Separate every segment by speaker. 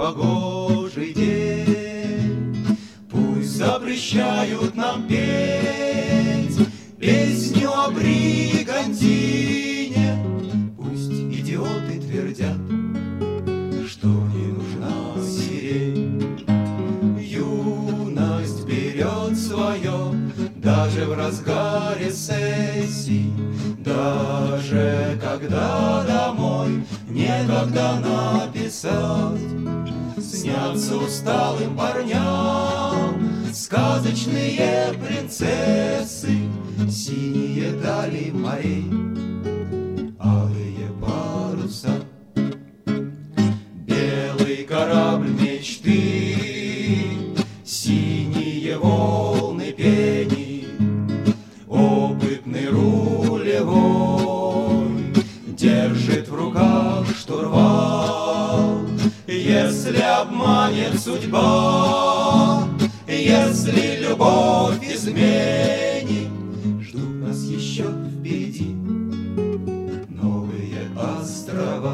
Speaker 1: непогожий день. Пусть запрещают нам петь песню о бригантине, пусть идиоты твердят, что не нужна сирень. Юность берет свое даже в разгаре сессий, даже когда домой некогда написать. Снятся усталым парням сказочные принцессы, синие дали морей, алые паруса. Белый корабль мечты, синие волны пени, опытный рулевой держит в руках штурвал. Если обманет судьба, если любовь изменит, ждут нас еще впереди новые острова.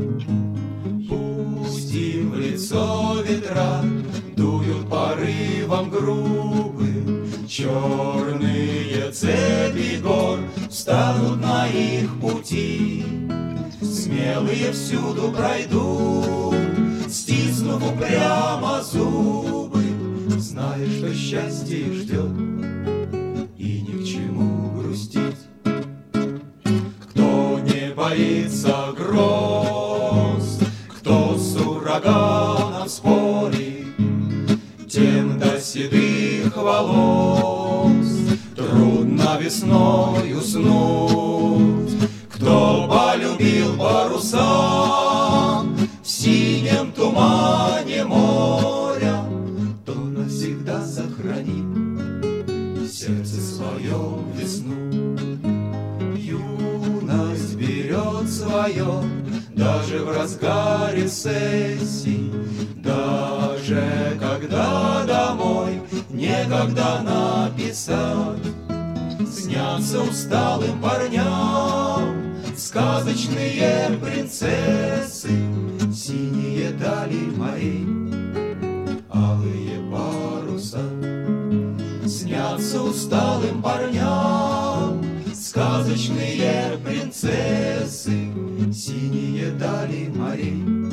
Speaker 1: Пусть им в лицо ветра дуют порывом грубым, черные цепи гор встанут на их пути. Смелые всюду пройдут, стиснув упрямо зубы, зная, что счастье их ждет, и ни к чему грустить. Кто не боится гроз, кто с ураганом спорит, тем до седых волос трудно весной уснуть. Кто полюбил паруса в синем тумане моря, то навсегда сохранит в сердце своем весну. Юность берет свое даже в разгаре сессий, даже когда домой некогда написать. Снятся усталым парням сказочные принцессы, синие дали морей, алые паруса. Снятся усталым парням сказочные принцессы, синие дали морей.